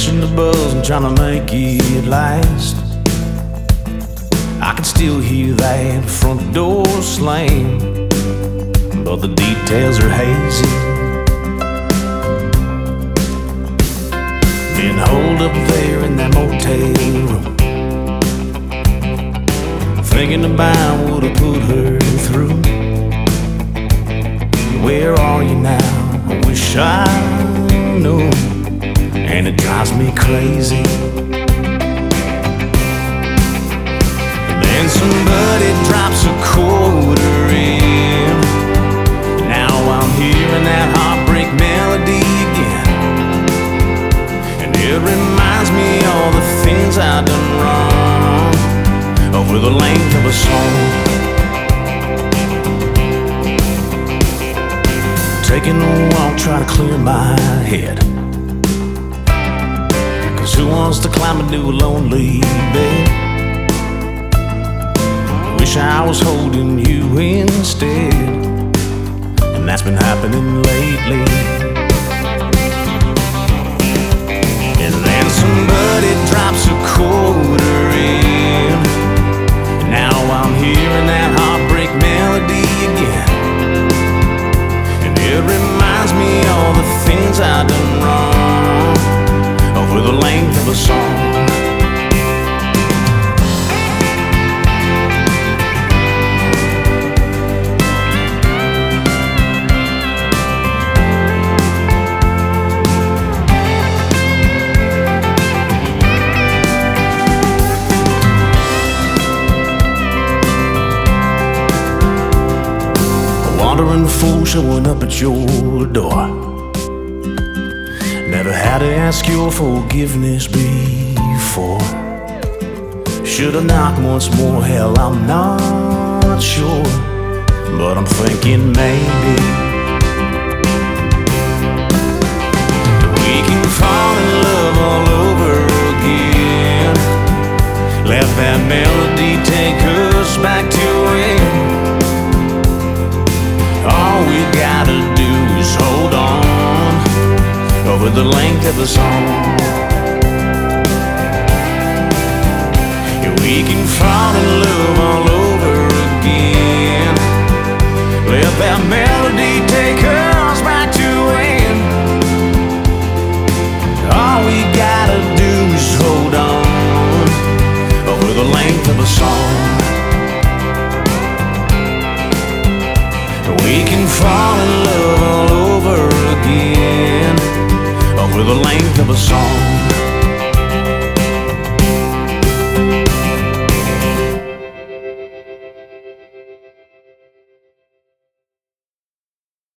catching the buzz and trying to make it last. I can still hear that front door slam, but the details are hazy. Been holed up there in that motel room, thinking about what I put her through. Where are you now? I wish I knew, and it drives me crazy. And somebody drops a quarter in, now I'm hearing that heartbreak melody again. And it reminds me all the things I've done wrong over the length of a song. Taking a walk, try to clear my head, 'cause who wants to climb into a lonely bed? Wish I was holding you instead, and that's been happening lately. And then somebody drops a quarter in, and now I'm hearing that heartbreak melody again. And it reminds me all the things I've done wrong over the length of a song. Wandering fool showing up at your door. Never had to ask your forgiveness before. Should've knocked once more, hell, I'm not sure, but I'm thinking maybe we can fall in love all over again. Let that melody take us back to when all we gotta do is hold on over the length of the song. Yeah, we can fall in love all over again. Let that